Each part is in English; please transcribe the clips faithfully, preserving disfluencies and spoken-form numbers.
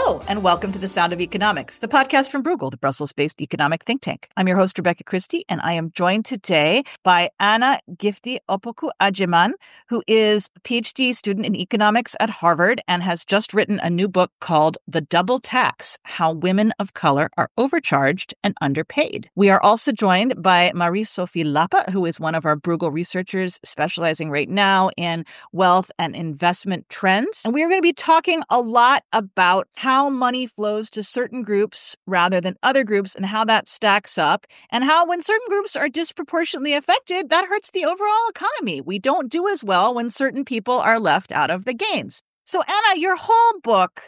Hello, and welcome to The Sound of Economics, the podcast from Bruegel, the Brussels-based economic think tank. I'm your host, Rebecca Christie, and I am joined today by Anna Gifty Opoku-Agyeman, who is a PhD student in economics at Harvard and has just written a new book called The Double Tax: How Women of Color Are Overcharged and Underpaid. We are also joined by Marie-Sophie Lapa, who is one of our Bruegel researchers specializing right now in wealth and investment trends. And we are going to be talking a lot about how money flows to certain groups rather than other groups and how that stacks up, and how when certain groups are disproportionately affected, that hurts the overall economy. We don't do as well when certain people are left out of the gains. So Anna, your whole book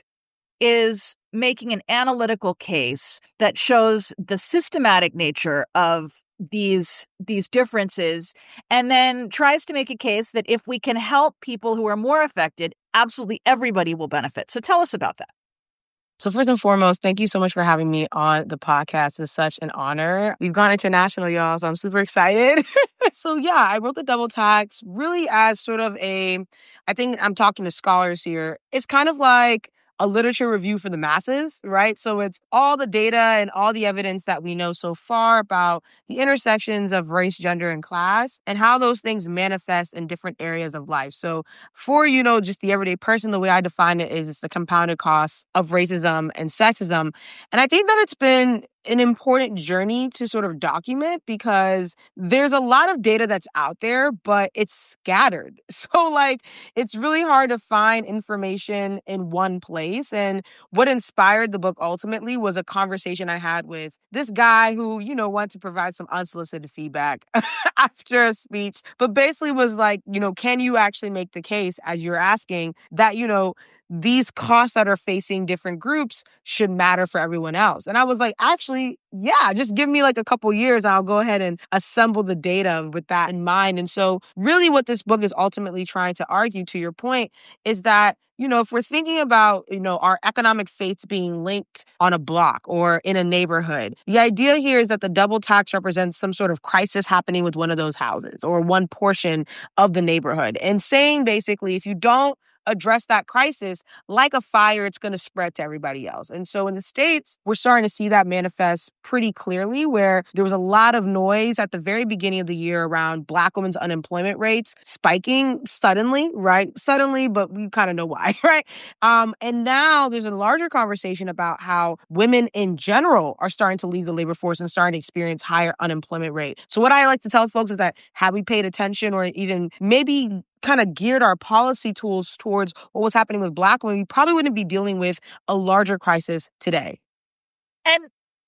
is making an analytical case that shows the systematic nature of these these differences, and then tries to make a case that if we can help people who are more affected, absolutely everybody will benefit. So tell us about that. So first and foremost, thank you so much for having me on the podcast. It's such an honor. We've gone international, y'all, so I'm super excited. So yeah, I wrote The Double Tax really as sort of a, I think I'm talking to scholars here. It's kind of like a literature review for the masses, right? So it's all the data and all the evidence that we know so far about the intersections of race, gender, and class, and how those things manifest in different areas of life. So for, you know, just the everyday person, the way I define it is it's the compounded costs of racism and sexism. And I think that it's been an important journey to sort of document because there's a lot of data that's out there, but it's scattered. So like, it's really hard to find information in one place. And what inspired the book ultimately was a conversation I had with this guy who, you know, wanted to provide some unsolicited feedback after a speech, but basically was like, you know, can you actually make the case, as you're asking, that, you know, these costs that are facing different groups should matter for everyone else? And I was like, actually, yeah, just give me like a couple years. I'll go ahead and assemble the data with that in mind. And so really what this book is ultimately trying to argue, to your point, is that, you know, if we're thinking about, you know, our economic fates being linked on a block or in a neighborhood, the idea here is that the double tax represents some sort of crisis happening with one of those houses or one portion of the neighborhood. And saying basically, if you don't address that crisis, like a fire, it's going to spread to everybody else. And so in the States, we're starting to see that manifest pretty clearly, where there was a lot of noise at the very beginning of the year around Black women's unemployment rates spiking suddenly, right? Suddenly, but we kind of know why, right? Um, and now there's a larger conversation about how women in general are starting to leave the labor force and starting to experience higher unemployment rate. So what I like to tell folks is that had we paid attention or even maybe kind of geared our policy tools towards what was happening with Black women, we probably wouldn't be dealing with a larger crisis today. And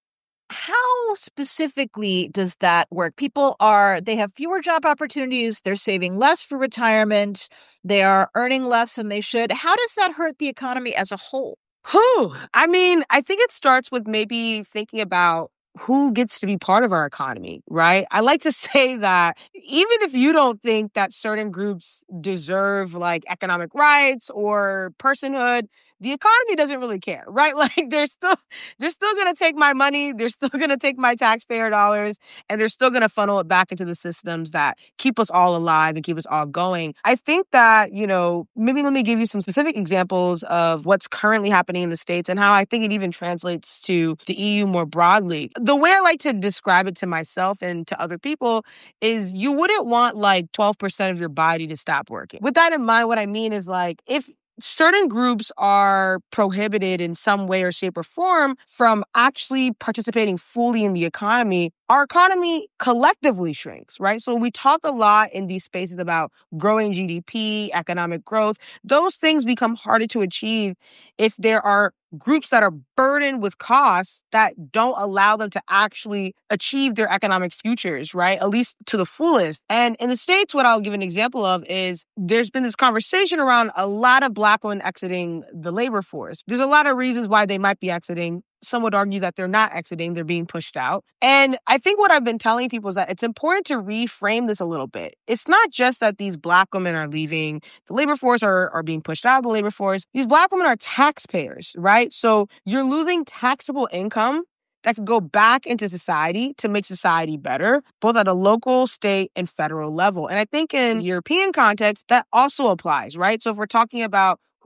how specifically does that work? People are, they have fewer job opportunities, they're saving less for retirement, they are earning less than they should. How does that hurt the economy as a whole? Whew. I mean, I think it starts with maybe thinking about who gets to be part of our economy, right? I like to say that even if you don't think that certain groups deserve like economic rights or personhood, the economy doesn't really care, right? Like they're still, they're still going to take my money. They're still going to take my taxpayer dollars, and they're still going to funnel it back into the systems that keep us all alive and keep us all going. I think that, you know, maybe let me give you some specific examples of what's currently happening in the States and how I think it even translates to the E U more broadly. The way I like to describe it to myself and to other people is you wouldn't want like twelve percent of your body to stop working. With that in mind, what I mean is like if certain groups are prohibited in some way or shape or form from actually participating fully in the economy, our economy collectively shrinks, right? So we talk a lot in these spaces about growing G D P, economic growth. Those things become harder to achieve if there are groups that are burdened with costs that don't allow them to actually achieve their economic futures, right? At least to the fullest. And in the States, what I'll give an example of is there's been this conversation around a lot of Black women exiting the labor force. There's a lot of reasons why they might be exiting. Some would argue that they're not exiting, they're being pushed out. And I think what I've been telling people is that it's important to reframe this a little bit. It's not just that these Black women are leaving the labor force or are being pushed out of the labor force. These Black women are taxpayers, right? So you're losing taxable income that could go back into society to make society better, both at a local, state, and federal level. And I think in European context, that also applies, right? So if we're talking about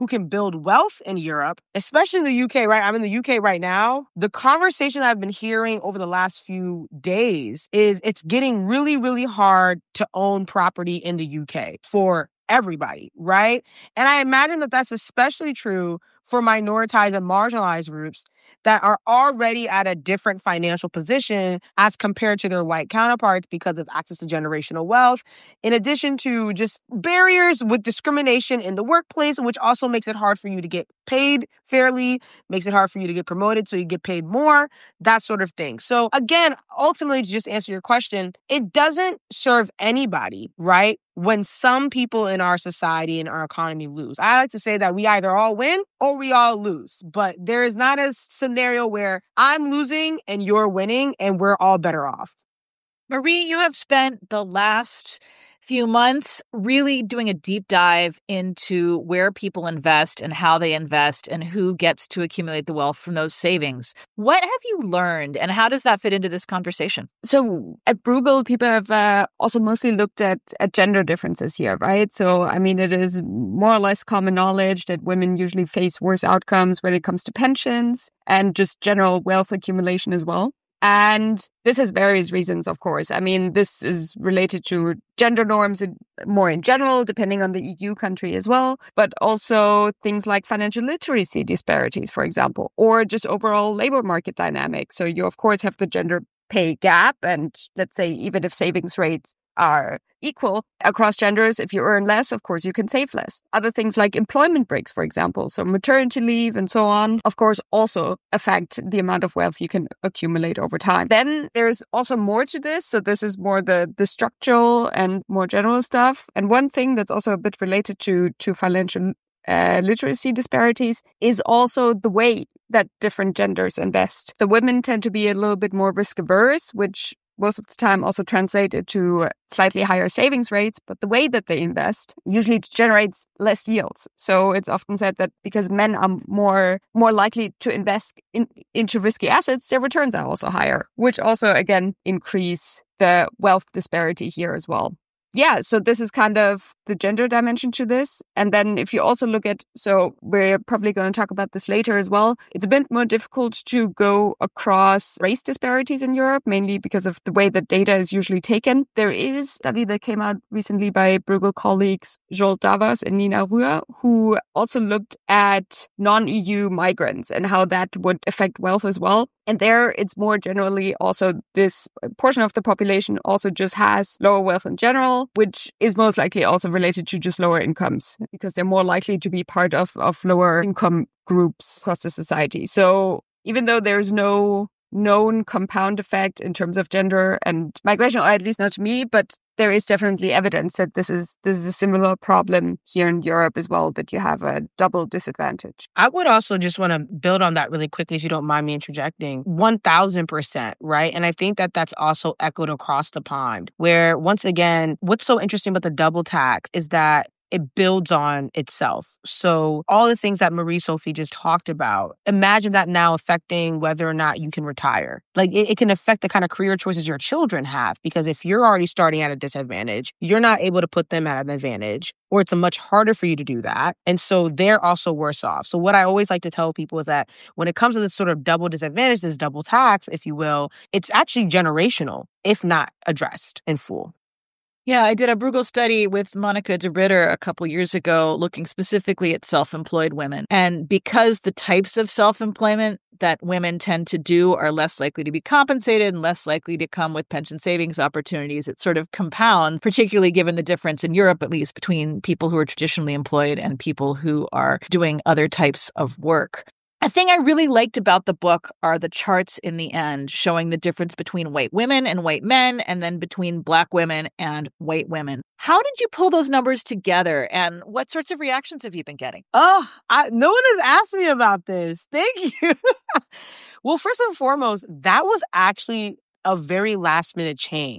who can build wealth in Europe, especially in the U K, right? I'm in the U K right now. The conversation I've been hearing over the last few days is it's getting really, really hard to own property in the U K for everybody, right? And I imagine that that's especially true for minoritized and marginalized groups that are already at a different financial position as compared to their white counterparts because of access to generational wealth, in addition to just barriers with discrimination in the workplace, which also makes it hard for you to get paid fairly, makes it hard for you to get promoted so you get paid more, that sort of thing. So again, ultimately, to just answer your question, it doesn't serve anybody, right? When some people in our society and our economy lose. I like to say that we either all win or we all lose, but there is not a scenario where I'm losing and you're winning and we're all better off. Marie, you have spent the last few months really doing a deep dive into where people invest and how they invest and who gets to accumulate the wealth from those savings. What have you learned and how does that fit into this conversation? So at Bruegel, people have uh, also mostly looked at, at gender differences here, right? So, I mean, it is more or less common knowledge that women usually face worse outcomes when it comes to pensions and just general wealth accumulation as well. And this has various reasons, of course. I mean, this is related to gender norms more in general, depending on the E U country as well, but also things like financial literacy disparities, for example, or just overall labor market dynamics. So you, of course, have the gender pay gap. And let's say even if savings rates are equal across genders, if you earn less, of course, you can save less. Other things like employment breaks, for example, so maternity leave and so on, of course, also affect the amount of wealth you can accumulate over time. Then there's also more to this. So this is more the, the structural and more general stuff. And one thing that's also a bit related to, to financial uh, literacy disparities is also the way that different genders invest. So women tend to be a little bit more risk averse, which most of the time also translated to slightly higher savings rates, but the way that they invest usually generates less yields. So it's often said that because men are more more likely to invest in, into risky assets, their returns are also higher, which also, again, increase the wealth disparity here as well. Yeah, so this is kind of the gender dimension to this. And then if you also look at, so we're probably going to talk about this later as well, it's a bit more difficult to go across race disparities in Europe, mainly because of the way that data is usually taken. There is a study that came out recently by Bruegel colleagues Joel Davas and Nina Ruhr, who also looked at non-E U migrants and how that would affect wealth as well. And there, it's more generally also this portion of the population also just has lower wealth in general, which is most likely also related to just lower incomes because they're more likely to be part of, of lower income groups across the society. So even though there's no known compound effect in terms of gender and migration, or at least not to me, but there is definitely evidence that this is this is a similar problem here in Europe as well, that you have a double disadvantage. I would also just want to build on that really quickly, if you don't mind me interjecting. one thousand percent, right? And I think that that's also echoed across the pond, where once again, what's so interesting about the double tax is that it builds on itself. So all the things that Marie-Sophie just talked about, imagine that now affecting whether or not you can retire. Like it, it can affect the kind of career choices your children have, because if you're already starting at a disadvantage, you're not able to put them at an advantage, or it's a much harder for you to do that. And so they're also worse off. So what I always like to tell people is that when it comes to this sort of double disadvantage, this double tax, if you will, it's actually generational, if not addressed in full. Yeah, I did a Bruegel study with Monica de Ritter a couple years ago, looking specifically at self-employed women. And because the types of self-employment that women tend to do are less likely to be compensated and less likely to come with pension savings opportunities, it sort of compounds, particularly given the difference in Europe, at least, between people who are traditionally employed and people who are doing other types of work. A thing I really liked about the book are the charts in the end showing the difference between white women and white men, and then between Black women and white women. How did you pull those numbers together, and what sorts of reactions have you been getting? Oh, I, no one has asked me about this. Thank you. Well, first and foremost, that was actually a very last minute change.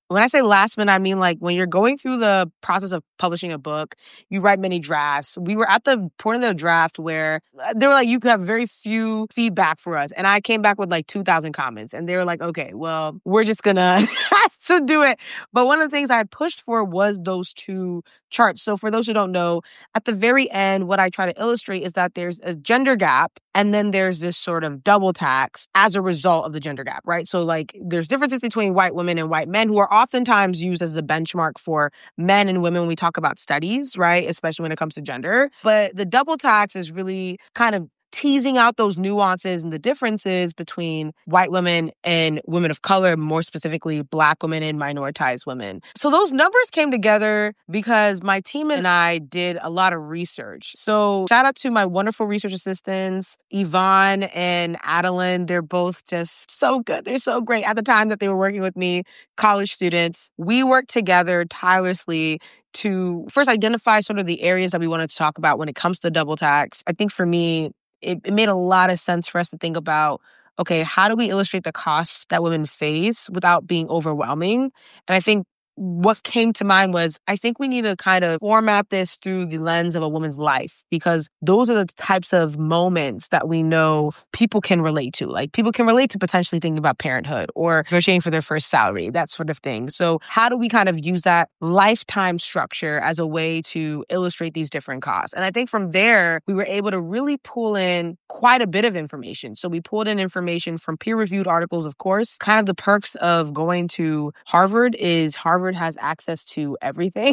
When I say last minute, I mean like when you're going through the process of publishing a book, you write many drafts. We were at the point of the draft where they were like, you could have very few feedback for us. And I came back with like two thousand comments. And they were like, okay, well, we're just going to have to do it. But one of the things I pushed for was those two charts. So for those who don't know, at the very end, what I try to illustrate is that there's a gender gap and then there's this sort of double tax as a result of the gender gap, right? So like there's differences between white women and white men who are oftentimes used as a benchmark for men and women when we talk about studies, right? Especially when it comes to gender. But the double tax is really kind of teasing out those nuances and the differences between white women and women of color, more specifically Black women and minoritized women. So those numbers came together because my team and I did a lot of research. So shout out to my wonderful research assistants, Yvonne and Adeline. They're both just so good. They're so great. At the time that they were working with me, college students, we worked together tirelessly to first identify sort of the areas that we wanted to talk about when it comes to the double tax. I think for me, It, it made a lot of sense for us to think about, okay, how do we illustrate the costs that women face without being overwhelming? And I think what came to mind was, I think we need to kind of format this through the lens of a woman's life, because those are the types of moments that we know people can relate to. Like people can relate to potentially thinking about parenthood or negotiating for their first salary, that sort of thing. So how do we kind of use that lifetime structure as a way to illustrate these different costs? And I think from there, we were able to really pull in quite a bit of information. So we pulled in information from peer-reviewed articles, of course. Kind of the perks of going to Harvard is Harvard has access to everything.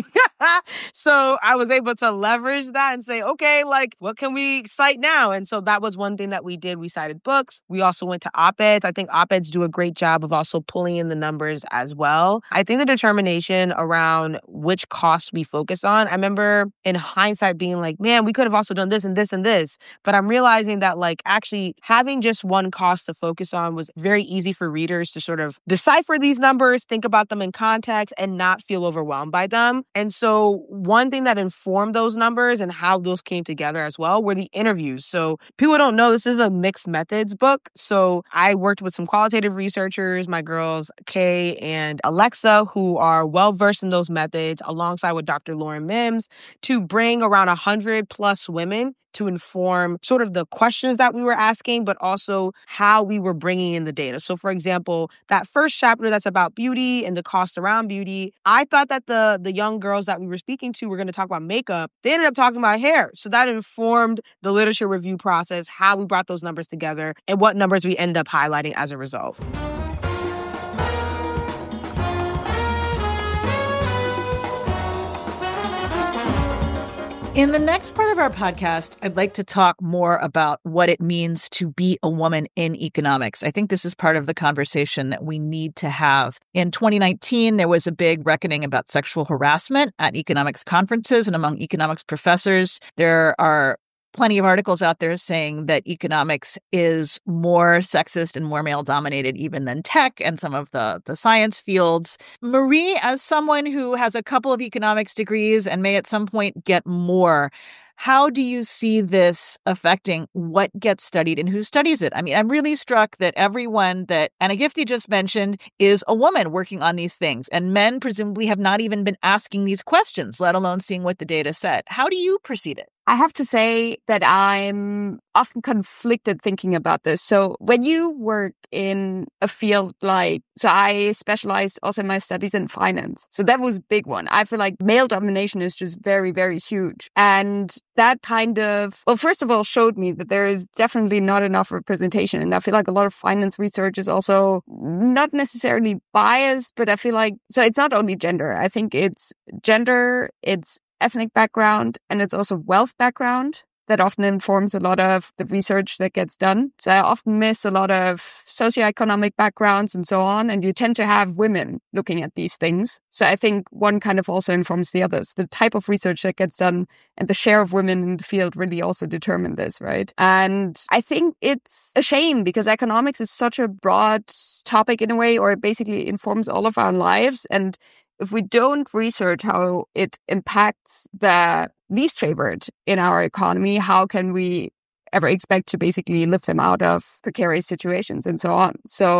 So I was able to leverage that and say, okay, like, what can we cite now? And so that was one thing that we did. We cited books. We also went to op-eds. I think op-eds do a great job of also pulling in the numbers as well. I think the determination around which costs we focus on, I remember in hindsight being like, man, we could have also done this and this and this. But I'm realizing that like actually having just one cost to focus on was very easy for readers to sort of decipher these numbers, think about them in context, and not feel overwhelmed by them. And so one thing that informed those numbers and how those came together as well were the interviews. So people don't know this is a mixed methods book. So I worked with some qualitative researchers, my girls, Kay and Alexa, who are well-versed in those methods, alongside with Doctor Lauren Mims, to bring around one hundred plus women to inform sort of the questions that we were asking, but also how we were bringing in the data. So for example, that first chapter that's about beauty and the cost around beauty, I thought that the, the young girls that we were speaking to were going to talk about makeup. They ended up talking about hair. So that informed the literature review process, how we brought those numbers together, and what numbers we ended up highlighting as a result. In the next part of our podcast, I'd like to talk more about what it means to be a woman in economics. I think this is part of the conversation that we need to have. In twenty nineteen, there was a big reckoning about sexual harassment at economics conferences and among economics professors. There are plenty of articles out there saying that economics is more sexist and more male-dominated even than tech and some of the, the science fields. Marie, as someone who has a couple of economics degrees and may at some point get more, how do you see this affecting what gets studied and who studies it? I mean, I'm really struck that everyone that Anna Gifty just mentioned is a woman working on these things, and men presumably have not even been asking these questions, let alone seeing what the data said. How do you perceive it? I have to say that I'm often conflicted thinking about this. So when you work in a field like, so I specialized also in my studies in finance. So that was a big one. I feel like male domination is just very, very huge. And that kind of, well, first of all, showed me that there is definitely not enough representation. And I feel like a lot of finance research is also not necessarily biased, but I feel like, so it's not only gender. I think it's gender, it's ethnic background, and it's also wealth background that often informs a lot of the research that gets done. So I often miss a lot of socioeconomic backgrounds and so on, and you tend to have women looking at these things. So I think one kind of also informs the others. The type of research that gets done and the share of women in the field really also determine this, right? And I think it's a shame because economics is such a broad topic in a way, or it basically informs all of our lives. And if we don't research how it impacts the least favored in our economy, how can we ever expect to basically lift them out of precarious situations and so on? So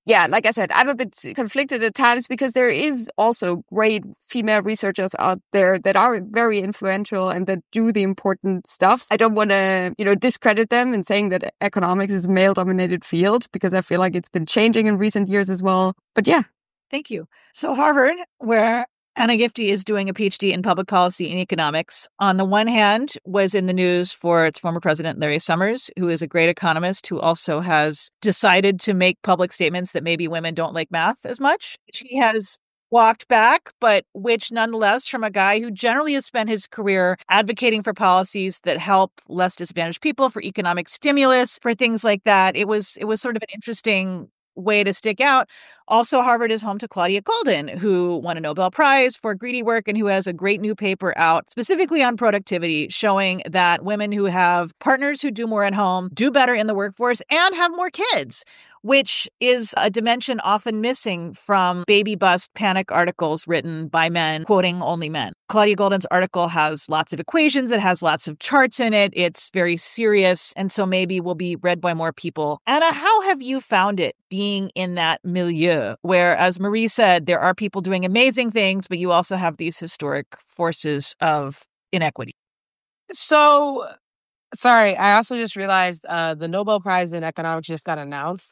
yeah, like I said, I'm a bit conflicted at times because there is also great female researchers out there that are very influential and that do the important stuff. I don't want to, you know, discredit them in saying that economics is a male-dominated field because I feel like it's been changing in recent years as well. But yeah. Thank you. So Harvard, where Anna Gifty is doing a PhD in public policy and economics, on the one hand, was in the news for its former president, Larry Summers, who is a great economist who also has decided to make public statements that maybe women don't like math as much. She has walked back, but which nonetheless from a guy who generally has spent his career advocating for policies that help less disadvantaged people, for economic stimulus, for things like that. It was it was sort of an interesting way to stick out. Also, Harvard is home to Claudia Goldin, who won a Nobel Prize for greedy work and who has a great new paper out specifically on productivity, showing that women who have partners who do more at home do better in the workforce and have more kids, which is a dimension often missing from baby bust panic articles written by men, quoting only men. Claudia Goldin's article has lots of equations. It has lots of charts in it. It's very serious, and so maybe will be read by more people. Anna, how have you found it being in that milieu where, as Marie said, there are people doing amazing things, but you also have these historic forces of inequity? So... Sorry, I also just realized uh, the Nobel Prize in Economics just got announced.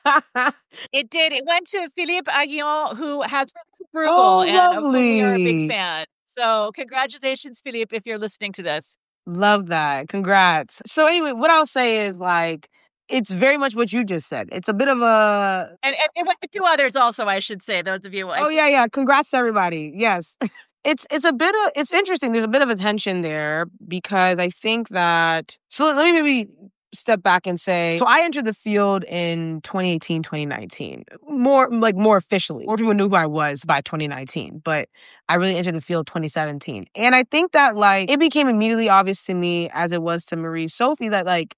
It did. It went to Philippe Aghion, who has Bruegel, oh, and of whom we are a lovely. big fan. So congratulations, Philippe, if you're listening to this. Love that. Congrats. So anyway, what I'll say is like, it's very much what you just said. It's a bit of a... And, and it went to two others also, I should say, those of you. Like... Oh, yeah, yeah. Congrats to everybody. Yes. It's it's a bit of, it's interesting. There's a bit of a tension there because I think that, so let me maybe step back and say, so I entered the field in twenty eighteen, twenty nineteen, more like more officially. More people knew who I was by twenty nineteen, but I really entered the field twenty seventeen. And I think that like, it became immediately obvious to me, as it was to Marie Sophie, that like,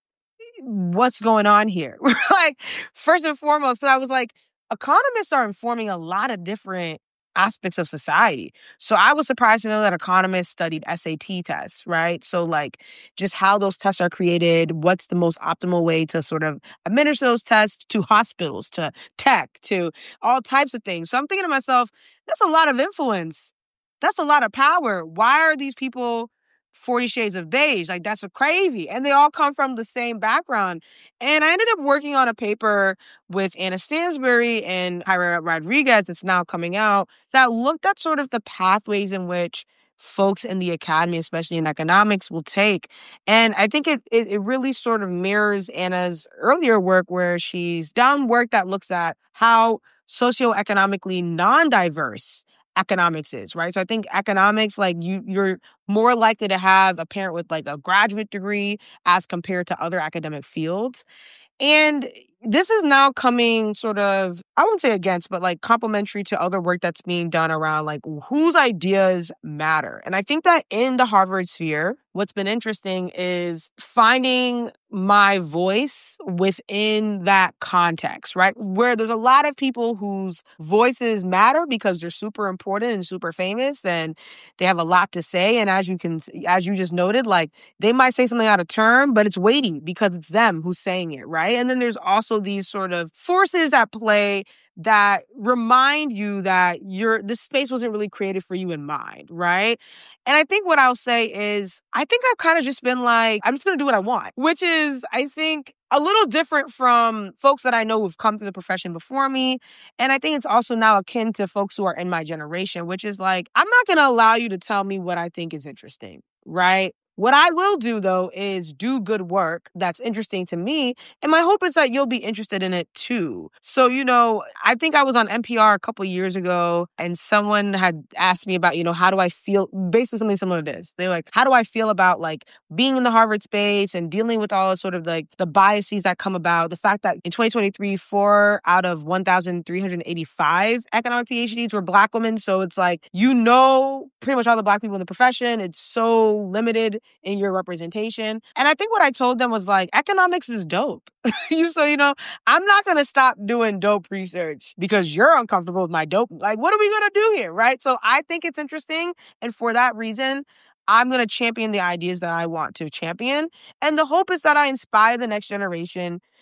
what's going on here? Like, first and foremost, because I was like, economists are informing a lot of different aspects of society. So I was surprised to know that economists studied S A T tests, right? So like just how those tests are created, what's the most optimal way to sort of administer those tests to hospitals, to tech, to all types of things. So I'm thinking to myself, that's a lot of influence. That's a lot of power. Why are these people Forty Shades of Beige? Like, that's crazy. And they all come from the same background. And I ended up working on a paper with Anna Stansbury and Jaira Rodriguez that's now coming out that looked at sort of the pathways in which folks in the academy, especially in economics, will take. And I think it, it, it really sort of mirrors Anna's earlier work where she's done work that looks at how socioeconomically non-diverse economics is, right? So I think economics, like you, you're more likely to have a parent with like a graduate degree as compared to other academic fields. And this is now coming sort of, I wouldn't say against, but like complementary to other work that's being done around like whose ideas matter. And I think that in the Harvard sphere, what's been interesting is finding my voice within that context, right? Where there's a lot of people whose voices matter because they're super important and super famous and they have a lot to say. And as you can, as you just noted, like they might say something out of turn, but it's weighty because it's them who's saying it, right? And then there's also these sort of forces at play that remind you that you're, this space wasn't really created for you in mind, right? And I think what I'll say is, I think I've kind of just been like, I'm just going to do what I want, which is, I think, a little different from folks that I know who've come through the profession before me. And I think it's also now akin to folks who are in my generation, which is like, I'm not going to allow you to tell me what I think is interesting, right? What I will do, though, is do good work that's interesting to me. And my hope is that you'll be interested in it, too. So, you know, I think I was on N P R a couple years ago and someone had asked me about, you know, how do I feel? Basically something similar to this. They're like, how do I feel about like being in the Harvard space and dealing with all the sort of like the biases that come about? The fact that in twenty twenty-three, four out of one thousand three hundred eighty-five economic PhDs were Black women. So it's like, you know, pretty much all the Black people in the profession. It's so limited in your representation. And I think what I told them was like, economics is dope. you So, you know, I'm not going to stop doing dope research because you're uncomfortable with my dope. Like, what are we going to do here, right? So I think it's interesting. And for that reason, I'm going to champion the ideas that I want to champion. And the hope is that I inspire the next generation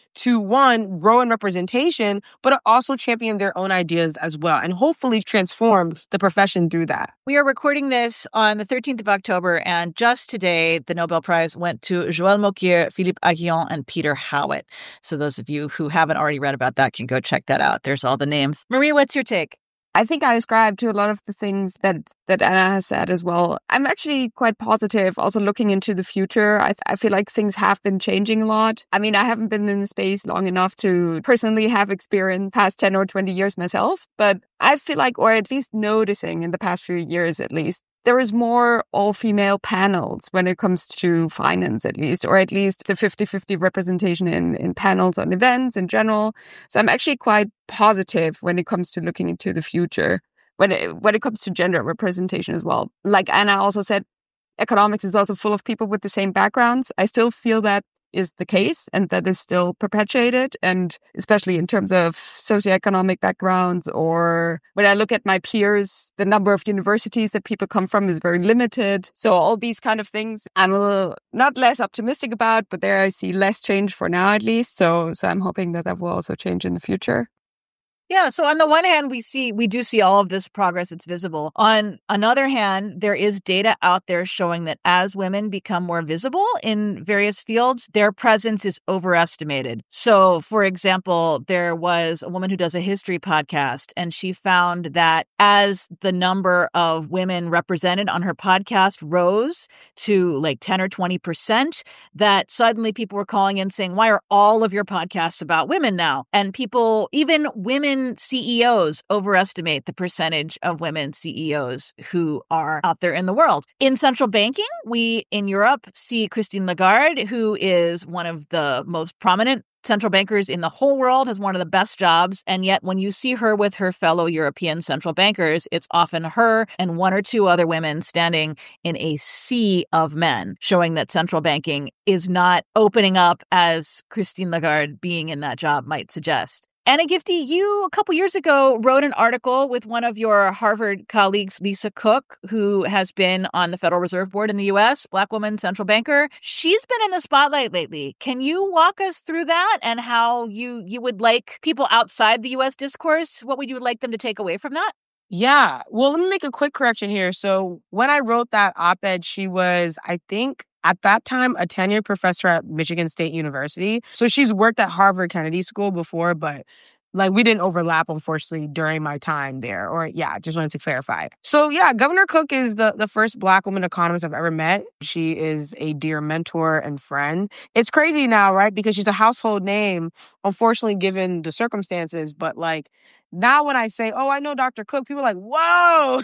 to, one, grow in representation, but also champion their own ideas as well, and hopefully transform the profession through that. We are recording this on the thirteenth of October, and just today, the Nobel Prize went to Joël Mokyr, Philippe Aghion, and Peter Howitt. So those of you who haven't already read about that can go check that out. There's all the names. Maria, what's your take? I think I ascribe to a lot of the things that, that Anna has said as well. I'm actually quite positive, also looking into the future. I, I feel like things have been changing a lot. I mean, I haven't been in the space long enough to personally have experience past ten or twenty years myself, but I feel like, or at least noticing in the past few years at least, there is more all-female panels when it comes to finance, at least, or at least a fifty-fifty representation in, in panels on events in general. So I'm actually quite positive when it comes to looking into the future, when it, when it comes to gender representation as well. Like Anna also said, economics is also full of people with the same backgrounds. I still feel that is the case and that is still perpetuated, and especially in terms of socioeconomic backgrounds, or when I look at my peers, the number of universities that people come from is very limited. So all these kind of things I'm a little not less optimistic about, but there I see less change for now at least. So so I'm hoping that that will also change in the future. Yeah. So on the one hand, we see, we do see all of this progress. It's visible. On another hand, there is data out there showing that as women become more visible in various fields, their presence is overestimated. So for example, there was a woman who does a history podcast, and she found that as the number of women represented on her podcast rose to like ten or twenty percent, that suddenly people were calling in saying, why are all of your podcasts about women now? And people, even women C E Os, overestimate the percentage of women C E Os who are out there in the world. In central banking, we in Europe see Christine Lagarde, who is one of the most prominent central bankers in the whole world, has one of the best jobs. And yet when you see her with her fellow European central bankers, it's often her and one or two other women standing in a sea of men, showing that central banking is not opening up as Christine Lagarde being in that job might suggest. Anna Gifty, you a couple years ago wrote an article with one of your Harvard colleagues, Lisa Cook, who has been on the Federal Reserve Board in the U S, Black woman central banker. She's been in the spotlight lately. Can you walk us through that and how you, you would like people outside the U S discourse, what would you like them to take away from that? Yeah. Well, let me make a quick correction here. So when I wrote that op-ed, she was, I think, at that time, a tenured professor at Michigan State University. So she's worked at Harvard Kennedy School before, but like we didn't overlap, unfortunately, during my time there. Or yeah, just wanted to clarify. So yeah, Governor Cook is the, the first Black woman economist I've ever met. She is a dear mentor and friend. It's crazy now, right? Because she's a household name, unfortunately, given the circumstances. But like now when I say, oh, I know Doctor Cook, people are like, whoa.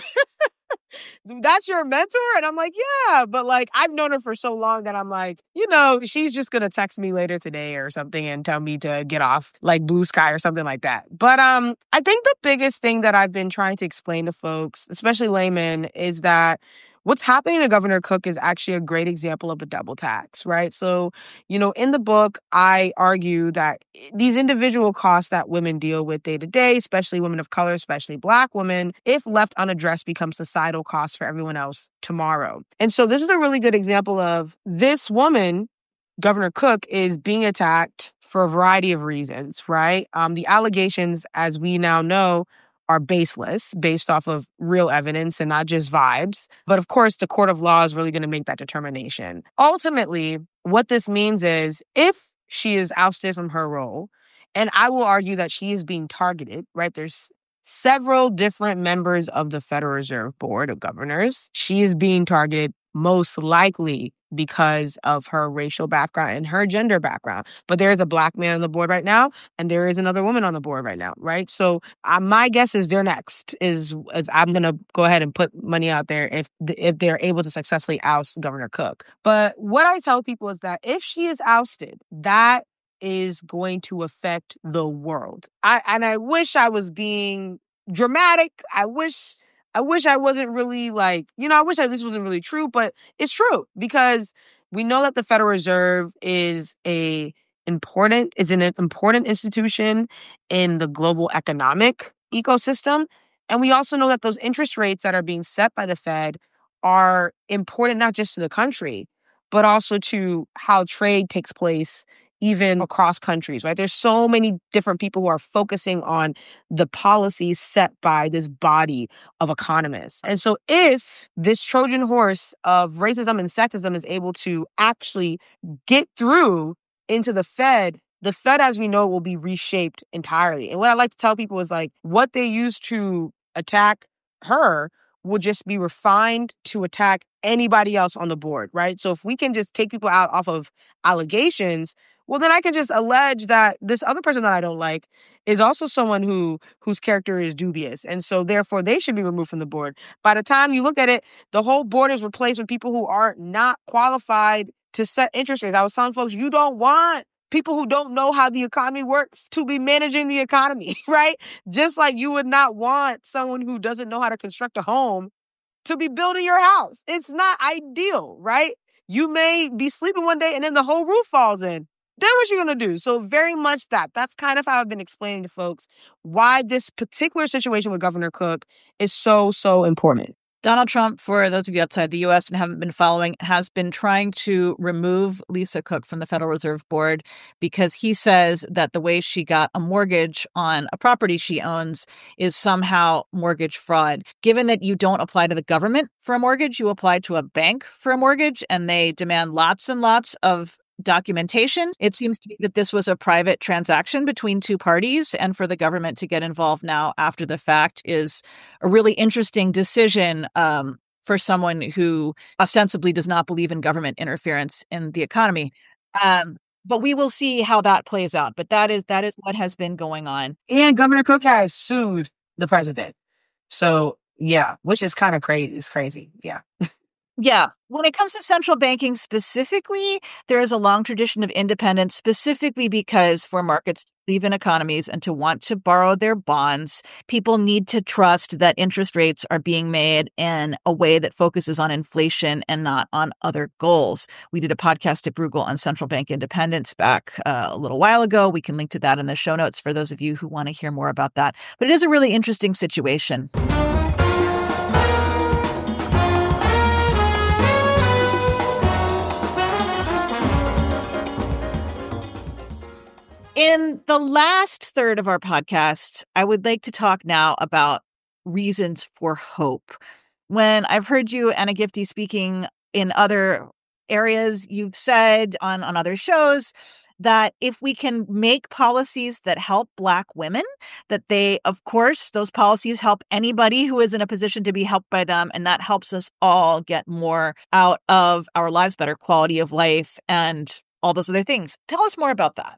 That's your mentor? And I'm like, yeah. But like, I've known her for so long that I'm like, you know, she's just going to text me later today or something and tell me to get off like Blue Sky or something like that. But um, I think the biggest thing that I've been trying to explain to folks, especially laymen, is that what's happening to Governor Cook is actually a great example of a double tax, right? So, you know, in the book, I argue that these individual costs that women deal with day to day, especially women of color, especially Black women, if left unaddressed, become societal costs for everyone else tomorrow. And so this is a really good example of this woman, Governor Cook, is being attacked for a variety of reasons, right? Um, the allegations, as we now know, are baseless, based off of real evidence and not just vibes. But of course, the court of law is really going to make that determination. Ultimately, what this means is if she is ousted from her role, and I will argue that she is being targeted, right? There's several different members of the Federal Reserve Board of Governors. She is being targeted most likely because of her racial background and her gender background. But there is a Black man on the board right now, and there is another woman on the board right now, right? So uh, my guess is they're next. Is, is I'm going to go ahead and put money out there if if they're able to successfully oust Governor Cook. But what I tell people is that if she is ousted, that is going to affect the world. I and I wish I was being dramatic. I wish... I wish I wasn't really like, you know, I wish I, this wasn't really true, but it's true because we know that the Federal Reserve is a important, is an important institution in the global economic ecosystem. And we also know that those interest rates that are being set by the Fed are important not just to the country, but also to how trade takes place even across countries, right? There's so many different people who are focusing on the policies set by this body of economists. And so if this Trojan horse of racism and sexism is able to actually get through into the Fed, the Fed, as we know, will be reshaped entirely. And what I like to tell people is like, what they use to attack her will just be refined to attack anybody else on the board, right? So if we can just take people out off of allegations, well, then I can just allege that this other person that I don't like is also someone who whose character is dubious. And so therefore they should be removed from the board. By the time you look at it, the whole board is replaced with people who are not qualified to set interest rates. I was telling folks, you don't want people who don't know how the economy works to be managing the economy, right? Just like you would not want someone who doesn't know how to construct a home to be building your house. It's not ideal, right? You may be sleeping one day and then the whole roof falls in. Then what you going to do? So very much that. That's kind of how I've been explaining to folks why this particular situation with Governor Cook is so, so important. Donald Trump, for those of you outside the U S and haven't been following, has been trying to remove Lisa Cook from the Federal Reserve Board because he says that the way she got a mortgage on a property she owns is somehow mortgage fraud. Given that you don't apply to the government for a mortgage, you apply to a bank for a mortgage, and they demand lots and lots of documentation. It seems to be that this was a private transaction between two parties, and for the government to get involved now after the fact is a really interesting decision um, for someone who ostensibly does not believe in government interference in the economy. Um, but we will see how that plays out. But that is that is what has been going on. And Governor Cook has sued the president. So yeah, which is kind of crazy. It's crazy. Yeah. Yeah. When it comes to central banking specifically, there is a long tradition of independence, specifically because for markets to believe in economies and to want to borrow their bonds, people need to trust that interest rates are being made in a way that focuses on inflation and not on other goals. We did a podcast at Bruegel on central bank independence back uh, a little while ago. We can link to that in the show notes for those of you who want to hear more about that. But it is a really interesting situation. In the last third of our podcast, I would like to talk now about reasons for hope. When I've heard you, Anna Gifty, speaking in other areas, you've said on, on other shows that if we can make policies that help Black women, that they, of course, those policies help anybody who is in a position to be helped by them. And that helps us all get more out of our lives, better quality of life, and all those other things. Tell us more about that.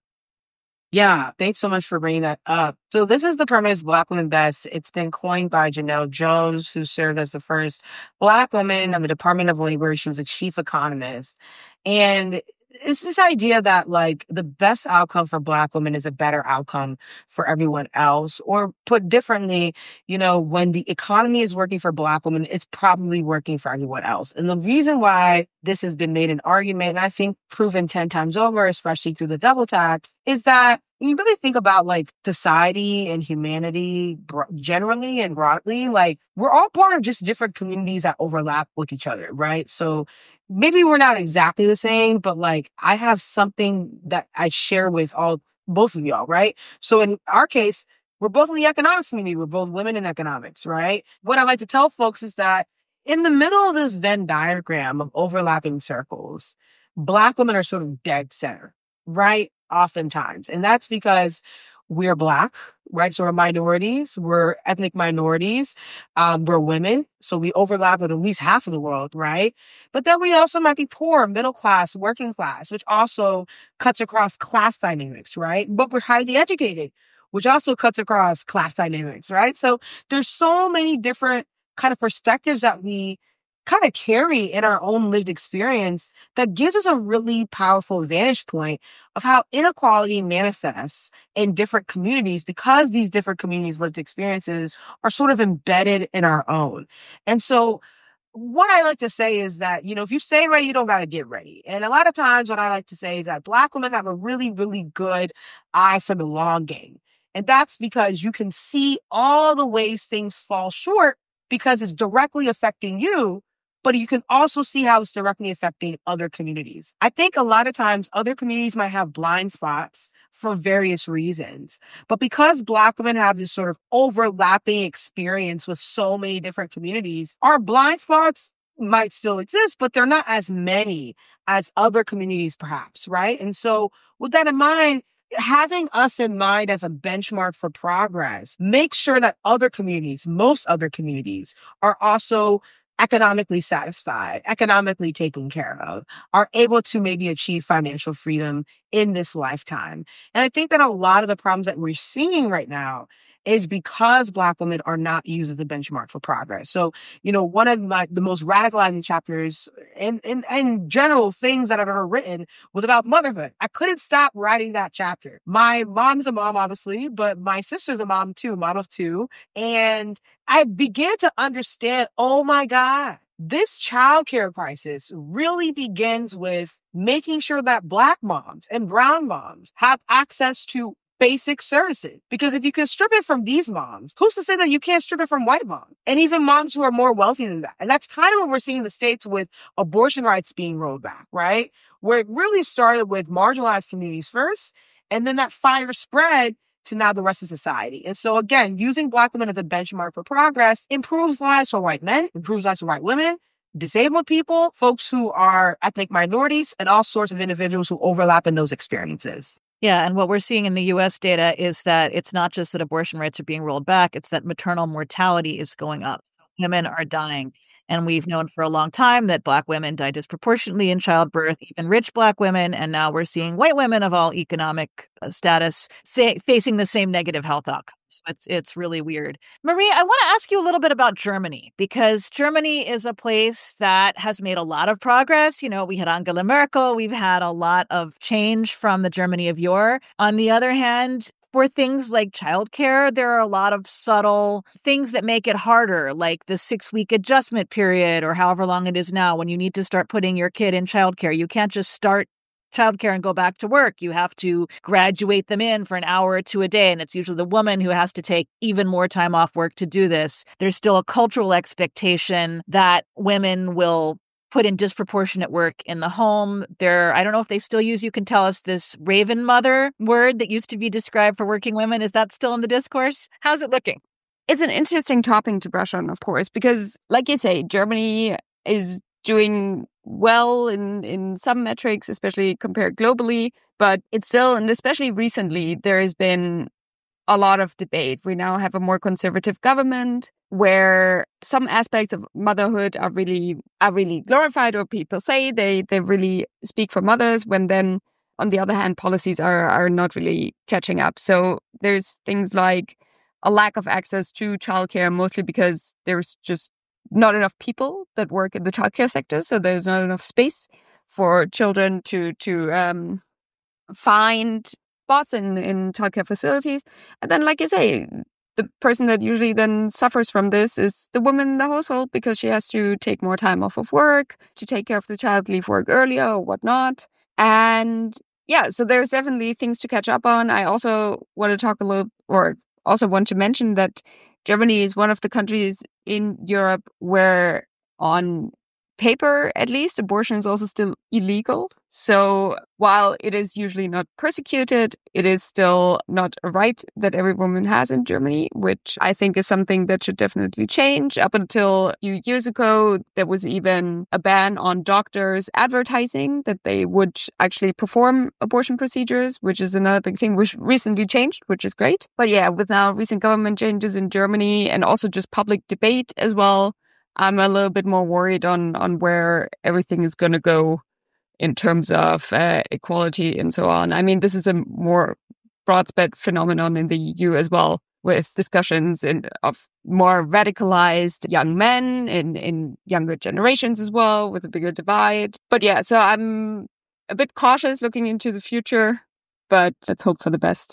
Yeah, thanks so much for bringing that up. So this is the premise, Black Women Best. It's been coined by Janelle Jones, who served as the first Black woman of the Department of Labor. She was a chief economist. And it's this idea that like the best outcome for Black women is a better outcome for everyone else. Or put differently, you know, when the economy is working for Black women, it's probably working for everyone else. And the reason why this has been made an argument, and I think proven ten times over, especially through the double tax, is that when you really think about like society and humanity generally and broadly, like we're all part of just different communities that overlap with each other, right? So maybe we're not exactly the same, but like I have something that I share with all, both of y'all, right? So in our case, we're both in the economics community. We're both women in economics, right? What I like to tell folks is that in the middle of this Venn diagram of overlapping circles, Black women are sort of dead center, right? Oftentimes. And that's because we're Black, right? So we're minorities, we're ethnic minorities, um, we're women. So we overlap with at least half of the world, right? But then we also might be poor, middle class, working class, which also cuts across class dynamics, right? But we're highly educated, which also cuts across class dynamics, right? So there's so many different kind of perspectives that we kind of carry in our own lived experience that gives us a really powerful vantage point of how inequality manifests in different communities because these different communities' lived experiences are sort of embedded in our own. And so what I like to say is that, you know, if you stay ready, you don't got to get ready. And a lot of times what I like to say is that Black women have a really, really good eye for the long game. And that's because you can see all the ways things fall short because it's directly affecting you, but you can also see how it's directly affecting other communities. I think a lot of times other communities might have blind spots for various reasons. But because Black women have this sort of overlapping experience with so many different communities, our blind spots might still exist, but they're not as many as other communities perhaps, right? And so with that in mind, having us in mind as a benchmark for progress, make sure that other communities, most other communities, are also economically satisfied, economically taken care of, are able to maybe achieve financial freedom in this lifetime. And I think that a lot of the problems that we're seeing right now is because Black women are not used as a benchmark for progress. So, you know, one of my the most radicalizing chapters in, in, in general things that I've ever written was about motherhood. I couldn't stop writing that chapter. My mom's a mom, obviously, but my sister's a mom too, mom of two. And I began to understand, oh my God, this childcare crisis really begins with making sure that Black moms and brown moms have access to basic services. Because if you can strip it from these moms, who's to say that you can't strip it from white moms? And even moms who are more wealthy than that. And that's kind of what we're seeing in the States with abortion rights being rolled back, right? Where it really started with marginalized communities first, and then that fire spread to now the rest of society. And so again, using Black women as a benchmark for progress improves lives for white men, improves lives for white women, disabled people, folks who are ethnic minorities, and all sorts of individuals who overlap in those experiences. Yeah, and what we're seeing in the U S data is that it's not just that abortion rights are being rolled back, it's that maternal mortality is going up. Women are dying. And we've known for a long time that Black women die disproportionately in childbirth, even rich Black women. And now we're seeing white women of all economic status say, facing the same negative health outcomes. It's, it's really weird. Marie, I want to ask you a little bit about Germany, because Germany is a place that has made a lot of progress. You know, we had Angela Merkel. We've had a lot of change from the Germany of yore. On the other hand, for things like childcare, there are a lot of subtle things that make it harder, like the six-week adjustment period or however long it is now when you need to start putting your kid in childcare. You can't just start childcare and go back to work. You have to graduate them in for an hour or two a day. And it's usually the woman who has to take even more time off work to do this. There's still a cultural expectation that women will put in disproportionate work in the home. There, I don't know if they still use, you can tell us, this raven mother word that used to be described for working women. Is that still in the discourse? How's it looking? It's an interesting topic to brush on, of course, because like you say, Germany is doing well in, in some metrics, especially compared globally, but it's still, and especially recently, there has been a lot of debate. We now have a more conservative government where some aspects of motherhood are really are really glorified, or people say they, they really speak for mothers, when then, on the other hand, policies are, are not really catching up. So there's things like a lack of access to childcare, mostly because there's just not enough people that work in the childcare sector. So there's not enough space for children to, to um, find spots in, in childcare facilities. And then, like you say, the person that usually then suffers from this is the woman in the household, because she has to take more time off of work to take care of the child, leave work earlier or whatnot. And yeah, so there's definitely things to catch up on. I also want to talk a little, or also want to mention that Germany is one of the countries in Europe where, on paper at least, abortion is also still illegal. So while it is usually not persecuted, it is still not a right that every woman has in Germany, which I think is something that should definitely change. Up until a few years ago, there was even a ban on doctors advertising that they would actually perform abortion procedures, which is another big thing which recently changed, which is great. But yeah, with now recent government changes in Germany and also just public debate as well, I'm a little bit more worried on, on where everything is going to go in terms of uh, equality and so on. I mean, this is a more broad-spread phenomenon in the E U as well, with discussions in, of more radicalized young men in, in younger generations as well, with a bigger divide. But yeah, so I'm a bit cautious looking into the future, but let's hope for the best.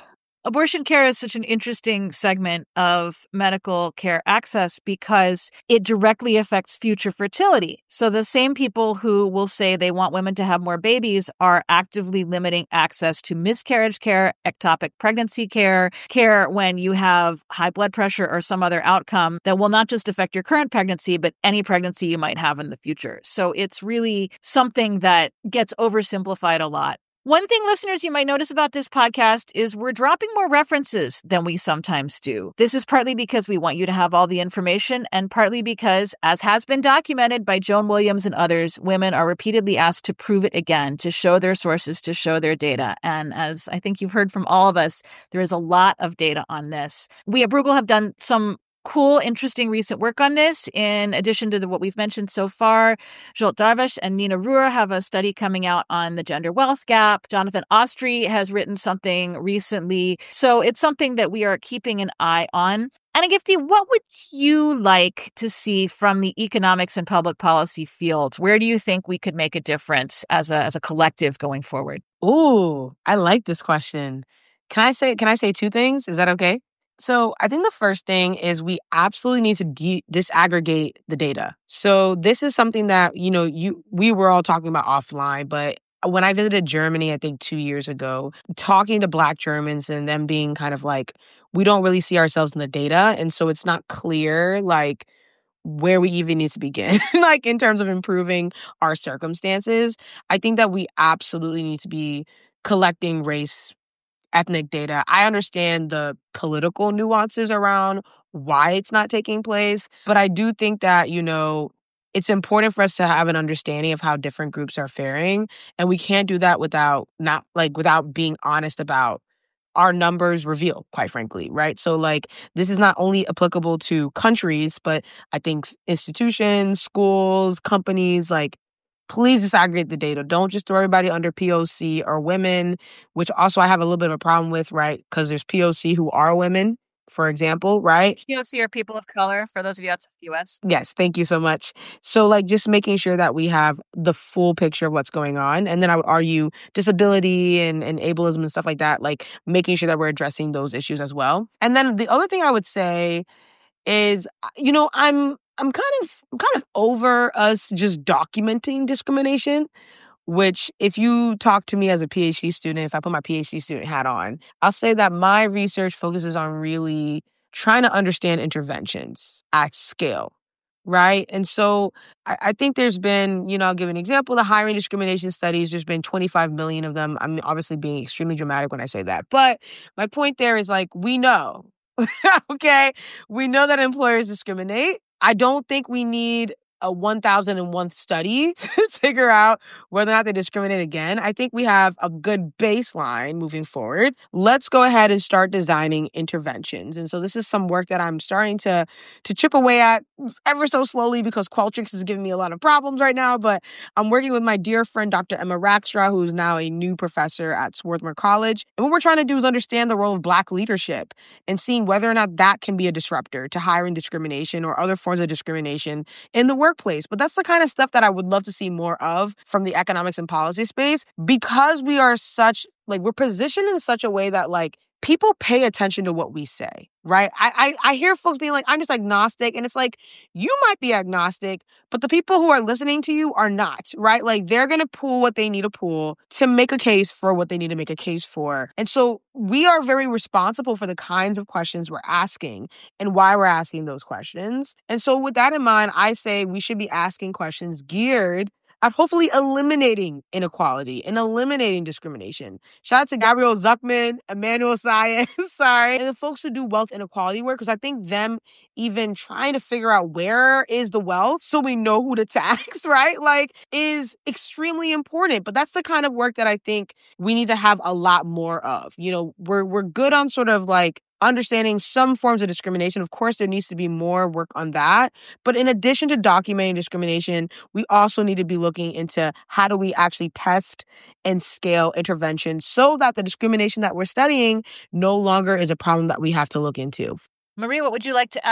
Abortion care is such an interesting segment of medical care access because it directly affects future fertility. So the same people who will say they want women to have more babies are actively limiting access to miscarriage care, ectopic pregnancy care, care when you have high blood pressure or some other outcome that will not just affect your current pregnancy, but any pregnancy you might have in the future. So it's really something that gets oversimplified a lot. One thing, listeners, you might notice about this podcast is we're dropping more references than we sometimes do. This is partly because we want you to have all the information, and partly because, as has been documented by Joan Williams and others, women are repeatedly asked to prove it again, to show their sources, to show their data. And as I think you've heard from all of us, there is a lot of data on this. We at Bruegel have done some cool, interesting recent work on this. In addition to the, what we've mentioned so far, Zsolt Darvash and Nina Ruhr have a study coming out on the gender wealth gap. Jonathan Ostry has written something recently. So it's something that we are keeping an eye on. Anna Gifty, what would you like to see from the economics and public policy fields? Where do you think we could make a difference as a as a collective going forward? Ooh, I like this question. Can I say can I say two things? Is that okay? So I think the first thing is we absolutely need to de- disaggregate the data. So this is something that, you know, you we were all talking about offline, but when I visited Germany, I think two years ago, talking to Black Germans and them being kind of like, we don't really see ourselves in the data. And so it's not clear, like, where we even need to begin, like in terms of improving our circumstances. I think that we absolutely need to be collecting race ethnic data. I understand the political nuances around why it's not taking place, but I do think that, you know, it's important for us to have an understanding of how different groups are faring. And we can't do that without not like without being honest about our numbers reveal, quite frankly, right? So like this is not only applicable to countries, but I think institutions, schools, companies, like please disaggregate the data. Don't just throw everybody under P O C or women, which also I have a little bit of a problem with, right? Because there's P O C who are women, for example, right? P O C are people of color, for those of you outside the U S. Yes, thank you so much. So like just making sure that we have the full picture of what's going on. And then I would argue disability and, and ableism and stuff like that, like making sure that we're addressing those issues as well. And then the other thing I would say is, you know, I'm I'm kind of I'm kind of over us just documenting discrimination, which if you talk to me as a PhD student, if I put my PhD student hat on, I'll say that my research focuses on really trying to understand interventions at scale, right? And so I, I think there's been, you know, I'll give an example, the hiring discrimination studies, there's been twenty-five million of them. I'm obviously being extremely dramatic when I say that. But my point there is like, we know, okay, we know that employers discriminate. I don't think we need a one thousand one study to figure out whether or not they discriminate again. I think we have a good baseline moving forward. Let's go ahead and start designing interventions. And so this is some work that I'm starting to, to chip away at ever so slowly because Qualtrics is giving me a lot of problems right now. But I'm working with my dear friend, Doctor Emma Rakstra, who's now a new professor at Swarthmore College. And what we're trying to do is understand the role of Black leadership and seeing whether or not that can be a disruptor to hiring discrimination or other forms of discrimination in the workplace. Place. But that's the kind of stuff that I would love to see more of from the economics and policy space because we are such, like, we're positioned in such a way that, like, people pay attention to what we say, right? I, I I hear folks being like, I'm just agnostic. And it's like, you might be agnostic, but the people who are listening to you are not, right? Like, they're going to pull what they need to pull to make a case for what they need to make a case for. And so we are very responsible for the kinds of questions we're asking and why we're asking those questions. And so with that in mind, I say we should be asking questions geared at hopefully eliminating inequality and eliminating discrimination. Shout out to Gabrielle Zuckman, Emmanuel Saez, sorry, and the folks who do wealth inequality work, because I think them even trying to figure out where is the wealth so we know who to tax, right? Like, is extremely important. But that's the kind of work that I think we need to have a lot more of. You know, we're we're good on sort of like understanding some forms of discrimination. Of course, there needs to be more work on that. But in addition to documenting discrimination, we also need to be looking into how do we actually test and scale interventions so that the discrimination that we're studying no longer is a problem that we have to look into. Marie, what would you like to add?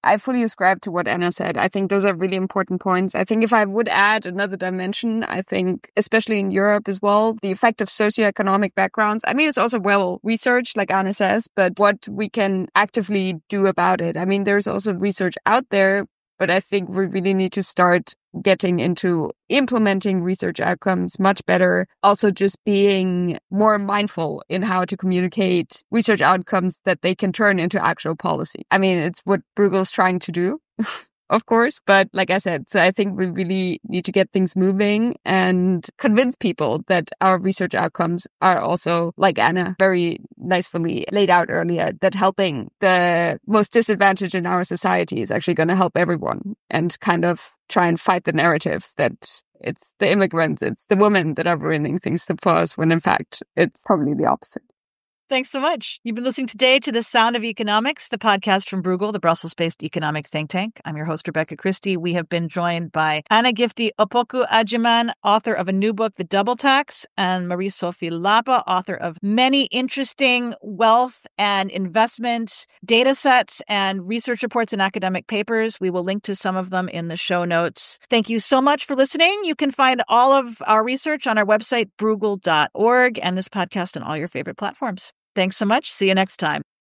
I fully ascribe to what Anna said. I think those are really important points. I think if I would add another dimension, I think, especially in Europe as well, the effect of socioeconomic backgrounds. I mean, it's also well researched, like Anna says, but what we can actively do about it. I mean, there's also research out there, but I think we really need to start getting into implementing research outcomes much better. Also just being more mindful in how to communicate research outcomes that they can turn into actual policy. I mean, it's what Bruegel's trying to do. Of course. But like I said, so I think we really need to get things moving and convince people that our research outcomes are also, like Anna very nicely laid out earlier, that helping the most disadvantaged in our society is actually going to help everyone, and kind of try and fight the narrative that it's the immigrants, it's the women that are ruining things for us, when in fact, it's probably the opposite. Thanks so much. You've been listening today to The Sound of Economics, the podcast from Bruegel, the Brussels-based economic think tank. I'm your host, Rebecca Christie. We have been joined by Anna Gifty Opoku-Agyeman, author of a new book, The Double Tax, and Marie-Sophie Lapa, author of many interesting wealth and investment data sets and research reports and academic papers. We will link to some of them in the show notes. Thank you so much for listening. You can find all of our research on our website, bruegel dot org, and this podcast on all your favorite platforms. Thanks so much. See you next time.